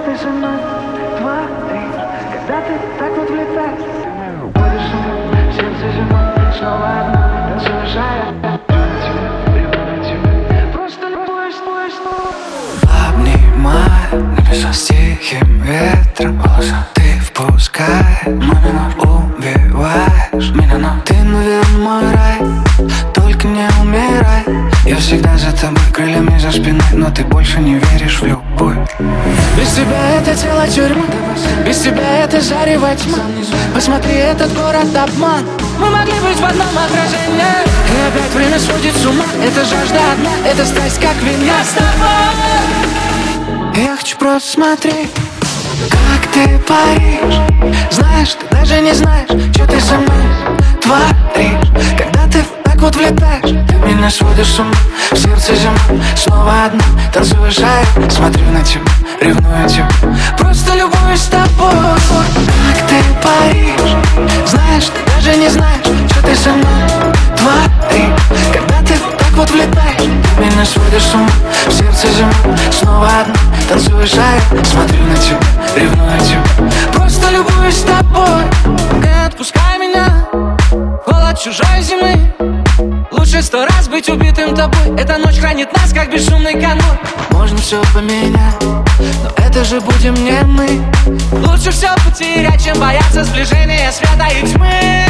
ты со мной творишь, когда ты так вот влетаешь? Ходишь со мной, сердце зимой, снова одна, танцуешь, просто любуюсь. Обнимай небеса с тихим ветром, волосы ты впускаешь, мамину убиваешь меня, но ты, наверное, мой рай, только не умирай. Я всегда за тобой, крыльями за спиной, но ты больше не веришь в любовь. Без тебя это тело тюрьма, без тебя это зарево тьма. Посмотри, этот город обман, мы могли быть в одном отражении. И опять время сводит с ума, это жажда одна, это страсть как вина с тобой. Я хочу просто смотреть, как ты паришь. Знаешь, ты даже не знаешь, что ты со мной творишь. Когда ты так вот влетаешь, ты меня сводишь с ума. В сердце зима, снова одна, танцуешь, а я смотрю на тебя, ревную тебя, просто любуюсь тобой. Как ты паришь, знаешь, ты даже не знаешь, что ты со мной творишь. Когда ты так вот влетаешь, ты меня сводишь с ума. В сердце зима, снова одна, танцуешь, а я смотрю на тебя, ревную тебя, просто любуюсь тобой. Не отпускай меня, холод чужой зимы. Лучше 100 раз быть убитым тобой. Эта ночь хранит нас, как бесшумный конвой. Можно все поменять, но это же будем не мы. Лучше все потерять, чем бояться сближения света и тьмы.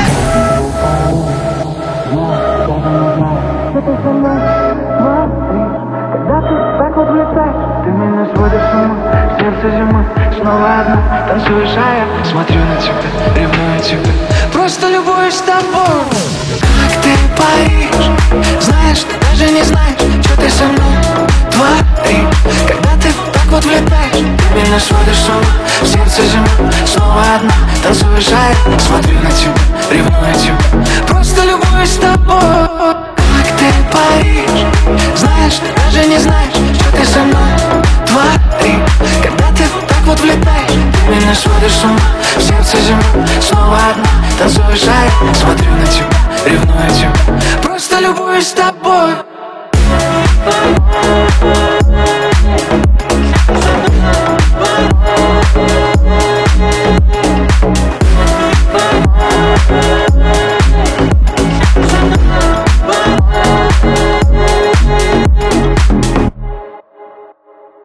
Когда ты так вот влетаешь, ты меня сводишь с ума. Сердце зима, снова одна, танцуешь, а я смотрю на тебя, ревную тебя, просто любуюсь тобой. Как ты паришь, знаешь, ты даже не знаешь, что ты со мной творишь. Когда ты так вот влетаешь, ты меня сводишь с ума. В сердце зима, снова одна, танцуешь, а я смотрю на тебя, ревную тебя, просто любуюсь тобой. Как ты паришь, знаешь, ты даже не знаешь, что ты со мной творишь. Когда ты так вот влетаешь, ты меня сводишь с ума. В сердце зима, снова одна, танцуешь, а я смотрю на тебя, ревную тебя, просто любуюсь тобой.